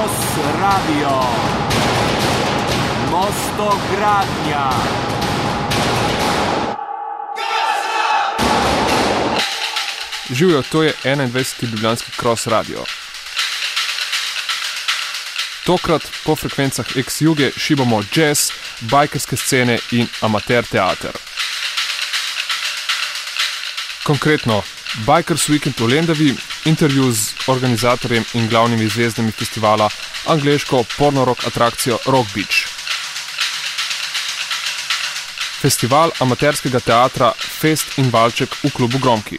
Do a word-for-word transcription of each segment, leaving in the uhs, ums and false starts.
Cross Radio. Mostogradnja. Živijo, to je enaindvajseti ljubljanski Cross Radio. Tokrat po frekvencah ex-juge šibamo jazz, bajkerske scene in amater teater. Konkretno, Bikers Weekend v Lendavi, intervju z organizatorjem in glavnimi zvezdami festivala, angleško porno-rock atrakcijo Rock Beach. Festival amaterskega teatra Fest in Valček v klubu Gromki.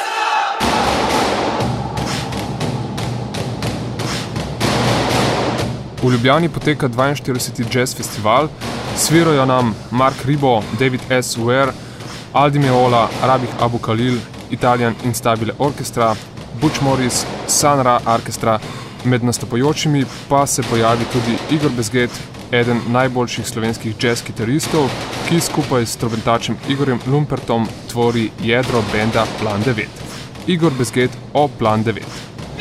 V Ljubljani poteka dvainštirideseti jazz festival, svirajo nam Mark Ribot, David S. Ware, Aldi Meola, Rabih Abu Khalil, Italian Instabile Orchestra, Butch Morris, Sun Ra Orchestra, med nastopajočimi pa se pojavi tudi Igor Bezget, eden najboljših slovenskih jazz kitaristov, ki skupaj s trobentačem Igorjem Lumpertom tvori jedro benda Plan devet. Igor Bezget o Plan devet.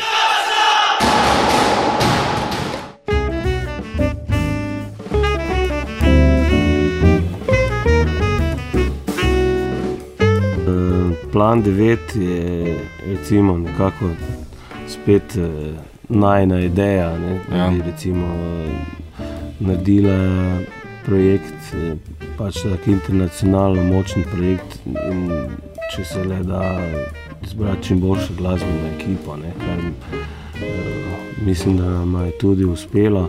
Plan devet je recimo nekako spet eh, najna ideja, ne, da bi recimo naredila projekt, eh, pač tak internacionalno močen projekt in če se le da zbrati čim boljšo glasbeno ekipo, ne, kar eh, mislim, da nam je tudi uspelo.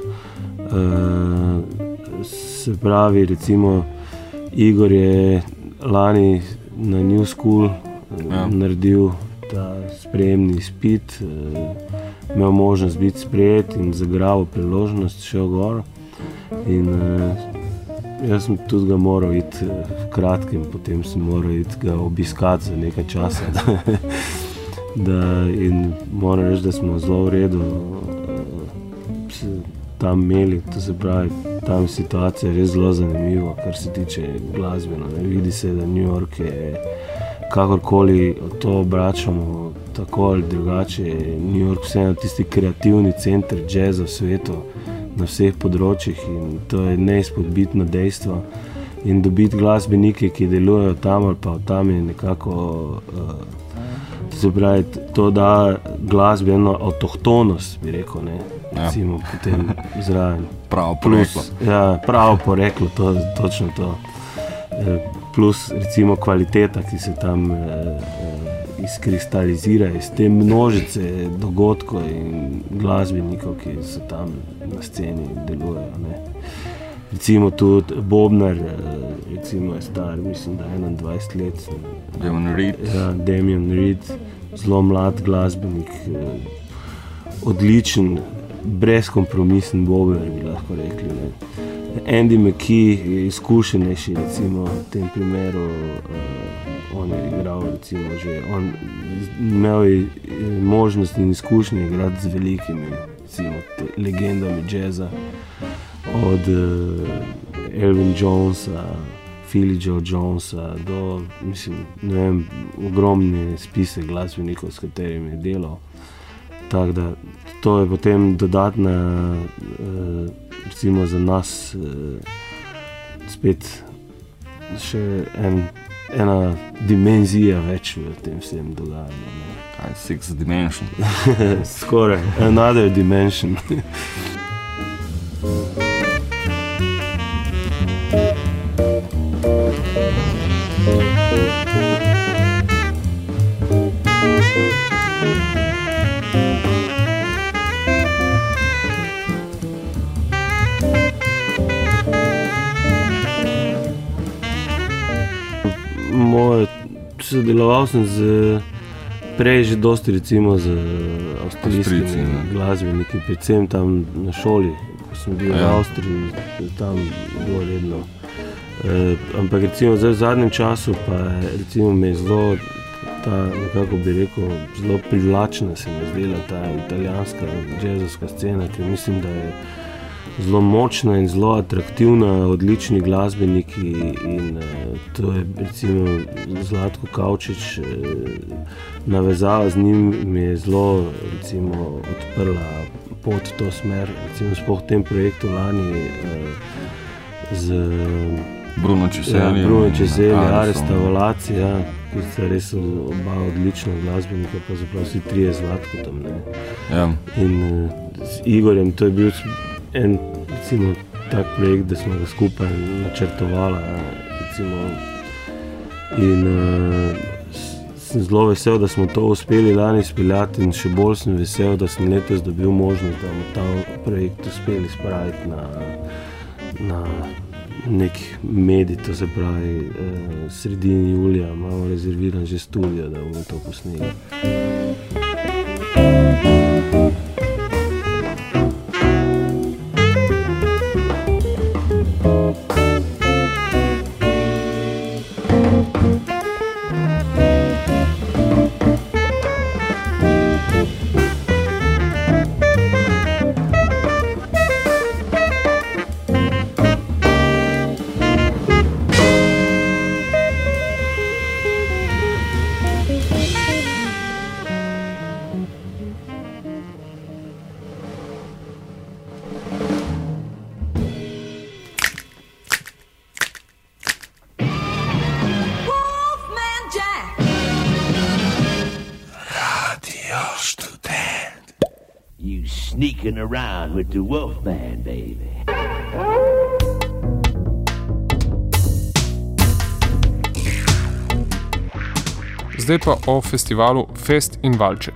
Eh, se pravi, recimo Igor je lani na New School Ja. naredil ta sprejemni izpit, imel možnost biti sprejet in zagrabil priložnost, šel gor. In jaz sem tudi ga moral iti v kratkem, potem sem moral iti ga obiskati za nekaj časa. da, in moram reči, da smo zelo v redu tam imeli, to se pravi, tam situacija je res zelo zanimiva, kar se tiče glasbeno. Vidi se, da New York je kakorkoli to obračamo, tako ali drugače, New York vseeno tisti kreativni center jazza v svetu na vseh področjih in to je neizpodbitno dejstvo. In dobiti glasbenike, ki delujejo tam ali pa tam je nekako, uh, to se pravi, to da glasbi eno avtohtonost, bi rekel, ne, recimo ja. potem zraven. Pravo poreklo. Plus, ja, pravo poreklo, to, točno to. Uh, plus recimo kvaliteta, ki se tam eh, izkristalizira iz te množice dogodkov in glasbenikov, ki so tam na sceni delujejo. Ne. Recimo tudi Bobnar, eh, recimo je star, mislim, da enaindvajset let. Damien Reed. Ja, Damien Reed, zelo mlad glasbenik, eh, odličen, brezkompromisen Bobnar, bi lahko rekli. Ne. Andy McKee je izkušenejši, recimo v tem primeru, uh, on je igral, recimo že, on imel je možnost in izkušnje igrati z velikimi, recimo, legendami jazza, od uh, Elvin Jonesa, Philly Joe Jonesa do, mislim, ne vem, ogromni spisek glasbenikov, s katerimi je delal. Tako da to je potem dodatna, uh, recimo za nas uh, spet še en, ena dimenzija več v tem vsem dogajanju. Six dimension. Skoraj, another dimension. Moj, sodeloval sem z, prej že dosti recimo z avstrijskimi glasbeniki, predvsem tam na šoli, ko sem bil ja. v Avstriji, tam bilo redno. E, ampak recimo zdaj v zadnjem času pa recimo me je zelo, ta, nekako bi rekel, zelo privlačna se mi zdela ta italijanska jazzovska scena, ker mislim, da je zelo močna in zelo atraktivna, odlični glasbeniki in uh, to je recimo Zlatko Kavčič, uh, navezava z njim mi je zelo recimo odprla pot v to smer, recimo sploh v tem projektu lani z Bruno Čiselj. Ja, Bruno Čiselj, Aresta Volaci, ja, ki sta res oba odlična glasbenika, pa zapravo vsi trije Zlatko tam, ne. Ja. In z Igorjem, to je bil en, recimo, tak projekt, da smo ga skupaj načrtovala, recimo, in uh, sem zelo vesel, da smo to uspeli lani speljati in še bolj sem vesel, da sem letos dobil možnost, da bomo ta projekt uspeli spraviti na, na nek medij, to se pravi eh, sredini julija, imamo rezerviran že studio, da bomo to posneli. Sneaking around with the Wolfman, baby. Zdaj pa o festivalu Fest in Valček.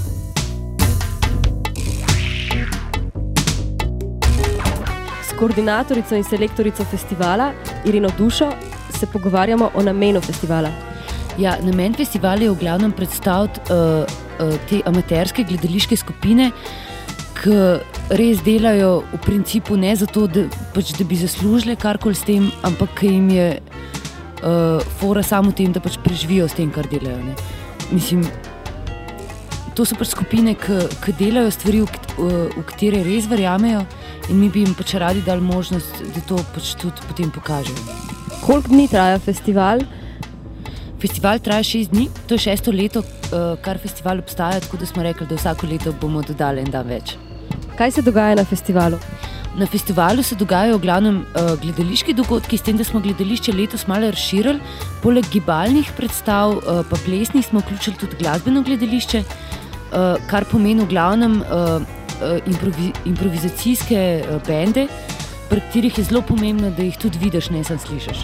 S koordinatorico in selektorico festivala Irino Dušo se pogovarjamo o namenu festivala. Ja, namen festivala je v glavnem predstaviti uh, uh, te amaterske gledališke skupine, ki res delajo v principu ne zato, da, pač, da bi zaslužili karkoli s tem, ampak ki jim je uh, fora samo v tem, da pač preživijo s tem, kar delajo. Ne. Mislim, to so pač skupine, ki, ki delajo stvari, v, v, v katere res verjamejo in mi bi jim pač radi dali možnost, da to pač tudi potem pokažejo. Koliko dni traja festival? Festival traja šest dni, to je šesto leto, uh, kar festival obstaja, tako da smo rekli, da vsako leto bomo dodali en dan več. Kaj se dogaja na festivalu? Na festivalu se dogajajo v glavnem uh, gledališki dogodki, s tem, da smo gledališče letos malo razširili. Poleg gibalnih predstav uh, pa plesnih smo vključili tudi glasbeno gledališče, uh, kar pomeni v glavnem uh, uh, improvi, improvizacijske uh, bende, pri katerih je zelo pomembno, da jih tudi vidiš, ne samo slišiš.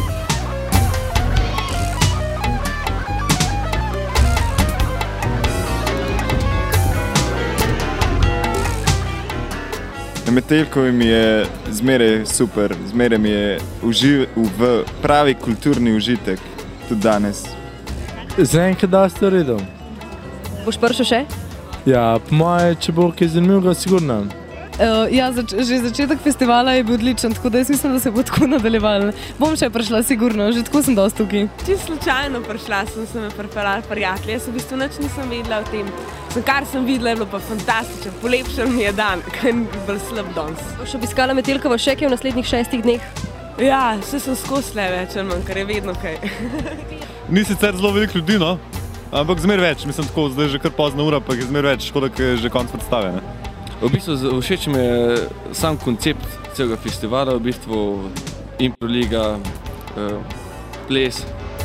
Metelkovi mi je zmeraj super, zmeraj mi je uživ, v pravi kulturni užitek, tudi danes. Zaenkrat da ste redom. Boš prišel še? Ja, po moje, če bo kaj zanimivega, sigurno. Uh, ja, zač že začetek festivala je bil odličen, tako da jaz mislim, da se bo tako nadaljevalo. Bom še prišla, sigurno, že tako sem dosti tukaj. Čisto slučajno prišla, sem se me pripeljala prijatelji, jaz v bistvu nič nisem vedela o tem. Sem, kar sem videla, je bilo pa fantastično, polepšal mi je dan, kaj je bil slab danes. Boš obiskala Metelkovo še kaj v naslednjih šestih dneh? Ja, vse sem skozi le več, manj, kar je vedno kaj. Ni sicer zelo veliko ljudi, no? Ampak zmer več, mislim tako, zdaj je že kar pozna ura, pa je zmer več, škoda, ker je že konc predstave, ne? V bistvu všeč mi je sam koncept celega festivala, v bistvu improliga, eh, ples.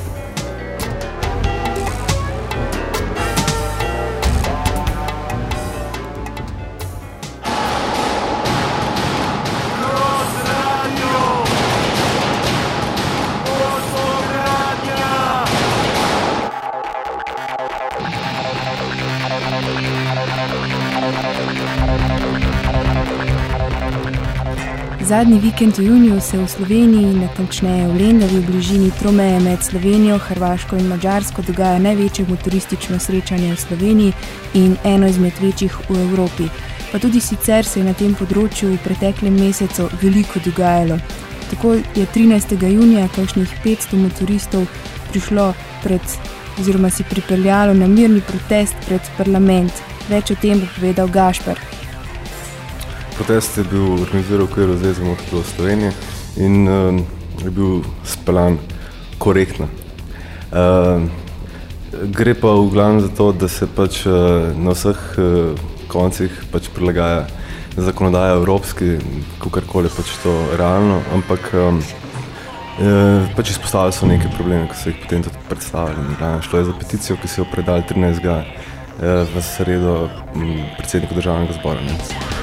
Zadnji vikend v juniju se v Sloveniji, natančneje v Lendavi v bližini tromeje med Slovenijo, Hrvaško in Madžarsko dogaja največje motoristično srečanje v Sloveniji in eno izmed večjih v Evropi. Pa tudi sicer se je na tem področju v preteklem mesecu veliko dogajalo. Tako je trinajstega junija kakšnih petsto motoristov prišlo pred, oziroma si pripeljalo na mirni protest pred parlament. Več o tem bo povedal Gašper. Protest je bil organiziran v okviru Zveze motoristov Slovenije in uh, je bil speljan korektno. Uh, gre pa v glavnem za to, da se pač uh, na vseh uh, koncih pač prilagaja zakonodaja evropski, kakorkoli pač to realno, ampak um, eh, pač izpostavili so neke probleme, ki so jih potem tudi predstavili. Šlo je za peticijo, ki so jo predali trinajstega eh, v sredo m, predsedniku državnega zbora. Ne.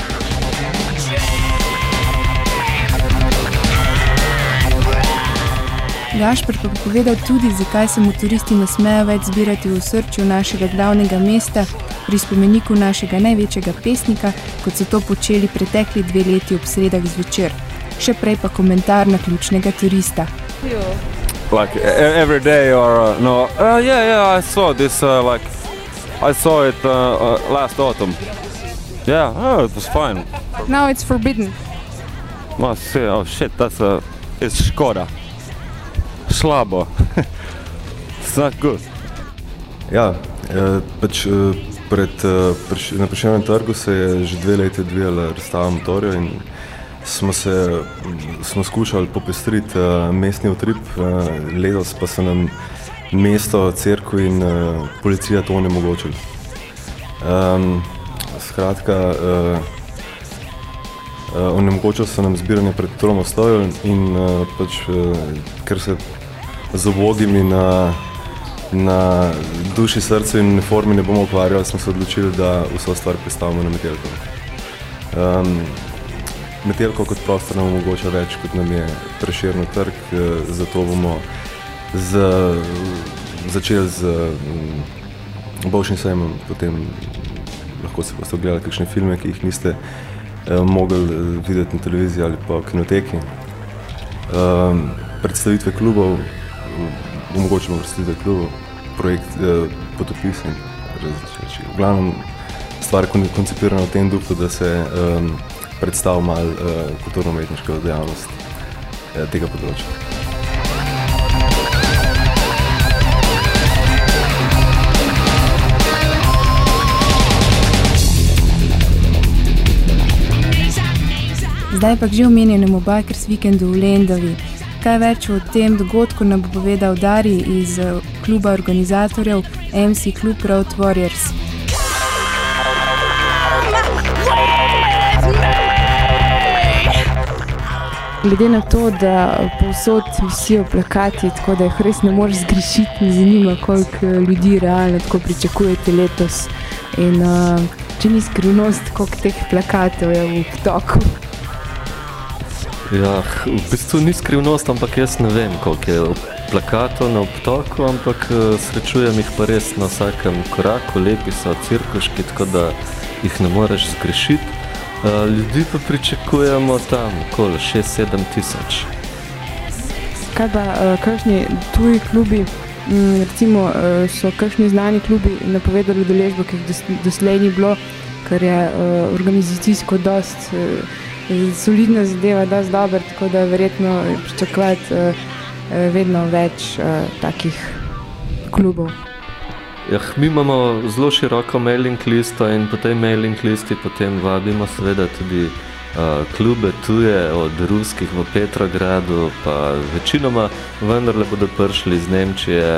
Gašper pa povedal tudi, zakaj se motoristi ne smejo več zbirati v osrčju našega glavnega mesta pri spomeniku našega največjega pesnika, kot so to počeli pretekli dve leti ob sredah zvečer. Še prej pa komentar na ključnega turista. Like every day or uh, no, uh, yeah, yeah, I saw this uh, like I saw it uh, uh, last autumn. Yeah, oh, it was fine. Now it's forbidden. Oh, oh shit, that's a it's Škoda. Slabo. It's not good. Ja, eh, pač eh, pred, eh, preš, na Prešernovem trgu se je že dve leti odvijala razstava motorjev in smo se smo skušali popestriti eh, mestni utrip, eh, letos pa so nam mesto, cerkev in eh, policija to onemogočili. Um, skratka, eh, eh, onemogočili so nam zbiranje pred Tromostovjo in eh, pač, eh, ker se z obogimi na, na duši, srcu in uniformi ne bomo ukvarjali, smo se odločili, da vso stvar predstavimo na Metelkovo. Um, Metelkovo kot prostor nam omogoča več, kot nam je Prešernov trg, zato bomo z, začeli z um, Bolšnim sejmom, potem lahko se boste ogledali kakšne filme, ki jih niste um, mogli videti na televiziji ali pa v kinoteki. Um, predstavitve klubov, omogočimo predstavitve klubov, projekt eh, potopis in različni. V glavnem stvar je koncipirana v tem duhu, da se um, predstavi malo uh, kulturno-umetniška dejavnost eh, tega področja. Zdaj pa k že omenjenemu Bikers Weekendu v Lendavi. Kaj več o tem dogodku nam bo povedal Dari iz kluba organizatorjev M C Club Road Warriors. Glede na to, da povsod visijo plakati, tako da jih res ne moreš zgrešiti, me zanima, koliko ljudi realno tako pričakujete letos. In uh, če ni skrivnost, koliko teh plakatov je v potoku. Ja, v bistvu ni skrivnost, ampak jaz ne vem, koliko je plakatov na obtoku, ampak srečujem jih pa res na vsakem koraku, lepi so cirkuški, tako da jih ne moreš zgrešiti. Ljudi pa pričakujemo tam, okoli šest sedem tisoč. Kaj pa, kakšni tuji klubi, recimo so kakšni znani klubi napovedali udeležbo, ki jih doslej ni bilo, kar je organizacijsko dost solidna zadeva, dosti dober, tako da verjetno pričakovati uh, vedno več uh, takih klubov. Jah, mi imamo zelo široko mailing listo in po tej mailing listi potem vabimo seveda tudi uh, klube tuje, od ruskih v Petrogradu, pa večinoma vendarle bodo prišli iz Nemčije,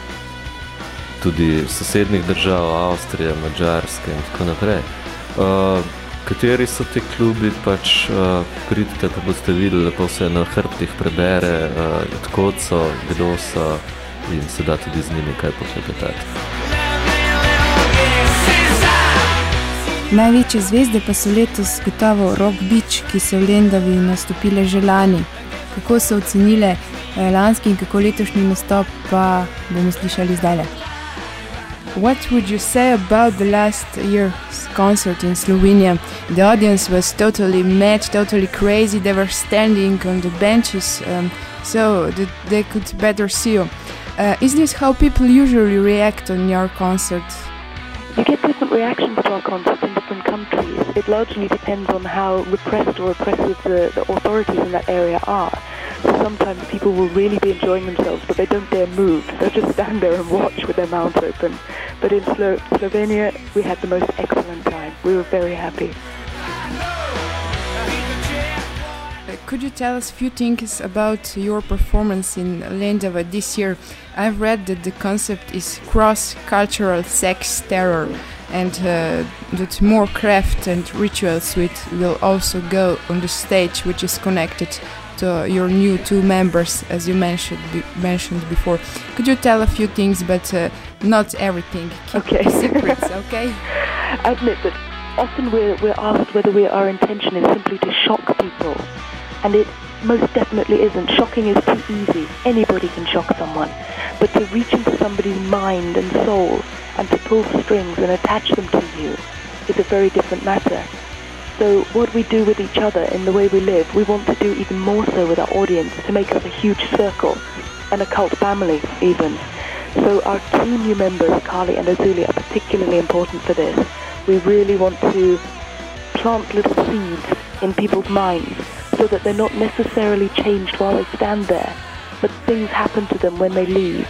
tudi sosednjih držav, Avstrije, Madžarske in tako naprej. Uh, Kateri so ti klubi, pač uh, pridite, pa boste videli, lepo se na hrbtih prebere, uh, odkot so, kdo so in se da tudi z njimi kaj poklepetati. Največje zvezde pa so letos gotovo Rock Beach, ki so v Lendavi nastopile že lani. Kako so ocenile eh, lanski in kako letošnji nastop, pa bomo slišali zdajle. What would you say about the last year's concert in Slovenia? The audience was totally mad, totally crazy. They were standing on the benches um, so that they could better see you. Uh, is this how people usually react on your concert? You get different reactions to our concerts in different countries. It largely depends on how repressed or oppressive the, the authorities in that area are. So sometimes people will really be enjoying themselves, but they don't dare move. They'll just stand there and watch with their mouths open. But in Slo- Slovenia, we had the most excellent time. We were very happy. Could you tell us a few things about your performance in Lendava this year? I've read that the concept is cross-cultural sex terror. and uh, that more craft and ritual suite will also go on the stage, which is connected to your new two members, as you mentioned be mentioned before. Could you tell a few things, but uh, not everything? Keep Okay. secrets, okay? I admit that often we're, we're asked whether we, our intention is simply to shock people, and it most definitely isn't. Shocking is too easy. Anybody can shock someone. But to reach into somebody's mind and soul and to pull strings and attach them to you is a very different matter. So what we do with each other in the way we live, we want to do even more so with our audience, to make us a huge circle, and a cult family even. So our two new members, Carly and Azulia, are particularly important for this. We really want to plant little seeds in people's minds so that they're not necessarily changed while they stand there, but things happen to them when they leave.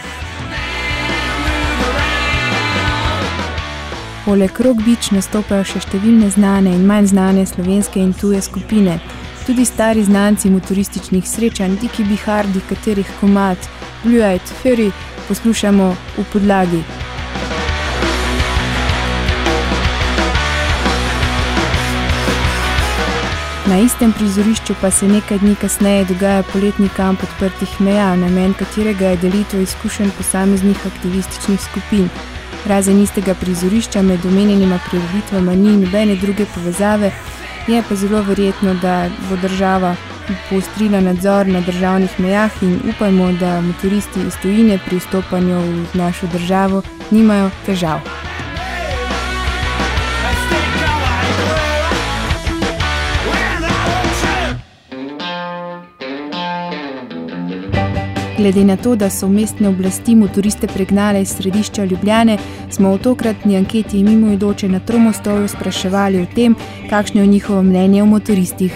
Poleg Rock Beach nastopajo še številne znane in manj znane slovenske in tuje skupine. Tudi stari znanci motorističnih srečanj, Diki Bihardi, katerih komad Blue Eyed Fury poslušamo v podlagi. Na istem prizorišču pa se nekaj dni kasneje dogaja poletni kamp odprtih meja, namen katerega je delitev izkušenj posameznih aktivističnih skupin. Razen istega prizorišča med omenjenima prireditvama ni nobene druge povezave, je pa zelo verjetno, da bo država poostrila nadzor na državnih mejah in upajmo, da motoristi iz tujine pri vstopanju v našo državo nimajo težav. Glede na to, da so mestne oblasti motoriste pregnale iz središča Ljubljane, smo v tokratni anketi mimoidoče na Tromostovju spraševali o tem, kakšno je njihovo mnenje o motoristih.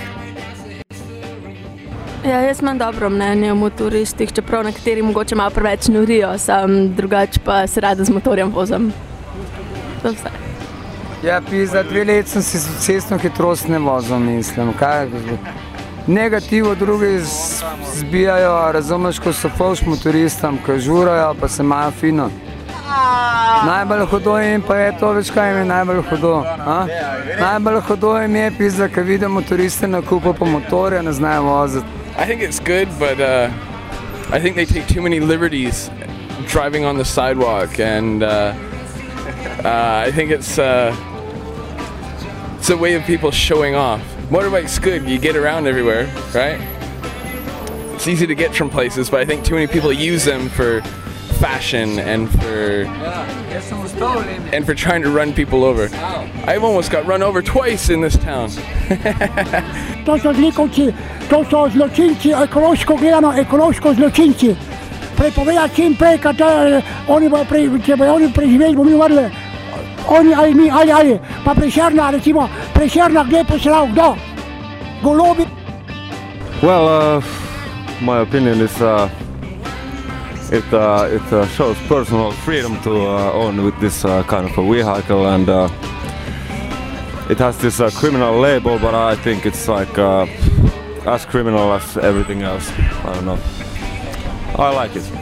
Ja, jaz imam dobro mnenje o motoristih, čeprav nekateri mogoče malo preveč norijo, sam drugače pa se rada z motorjem vozim. To vse. Ja, pizda, dve let sem si cestno hitrost ne vozil, mislim. Kaj? Negativo drugi zbijajo, razumeš, ko so fovš motoristom, ko žurajo, pa se imajo fino. Najbolj hudo jim pa je to, veš kaj jim je najbolj hudo? A? Najbolj hudo jim je pizda, ko vidijo motoriste na kupu po motorju, ne znajo voziti. I think it's good, but uh, I think they take too many liberties driving on the sidewalk, and uh, uh, I think it's, uh, it's a way of people showing off. Motorbike's good, you get around everywhere, right? It's easy to get from places, but I think too many people use them for fashion and for and for trying to run people over. I've almost got run over twice in this town. To so zlikovci, to so zločinci, ekološko gledano, ekološko zločinci. Prepovedati čim prej, kad oni bojo, pre, če bojo oni preživeli, bomo mi vrli. Oni ali mi, ali ali, pa Prešerna, recimo, Prešerna, gdje je poslal, kdo? Golobi? Well, uh, my opinion is uh, it uh, it uh, shows personal freedom to uh, own with this uh, kind of a vehicle, and uh, it has this uh, criminal label, but I think it's like uh, as criminal as everything else. I don't know. I like it.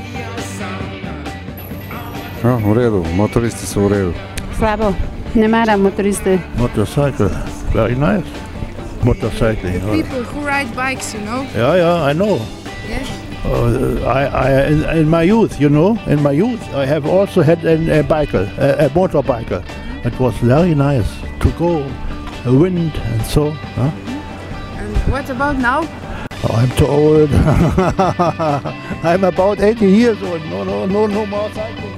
No, v redu, motoristi so v redu. Slabo, ne maram motoriste. Motorcycle, very nice. Motorcycling. People who ride bikes, you know? Yeah, yeah, I know. Yes. Uh, I, I, in, in my youth, you know, in my youth, I have also had a, a bicycle, a, a motorbike. It was very nice to go, a wind and so. Huh? And what about now? Oh, I'm too old. I'm about eighty years old. No, no, no, no more cycling.